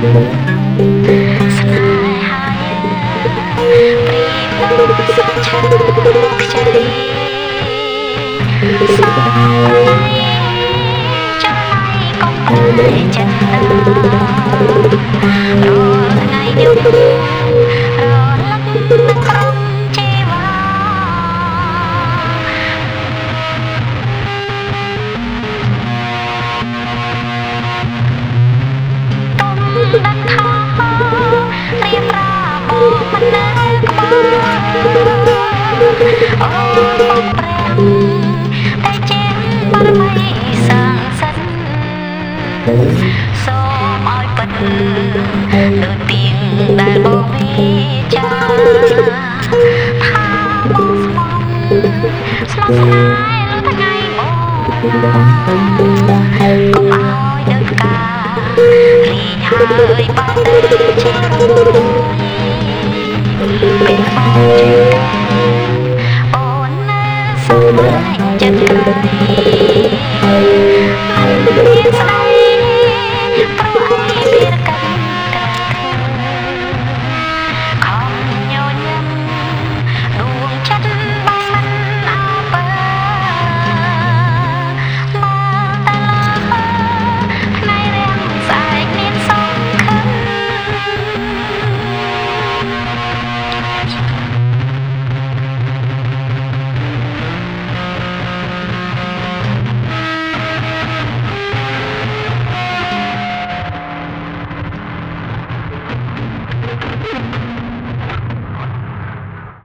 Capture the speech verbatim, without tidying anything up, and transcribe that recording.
ស្នេហាព្រីមសាឆាខ្ចីសាចាំហើយកុំប្រែចិនណារាល់ថ្ងៃយប់រលឹកនឹងក្រុមជីវ៉ាទុំដឹងថារៀបរាមកមិននៅក្បែរអូបងព្រះតែជាបារមីសាងសិនសូមឲ្យពិតដូចទៀងដែលបងវិចារថាបងស្មងស្មងស្នេហ៍ថ្ងៃមកកុំឲ្យដូចផ្កាលីហើយបើទៅជា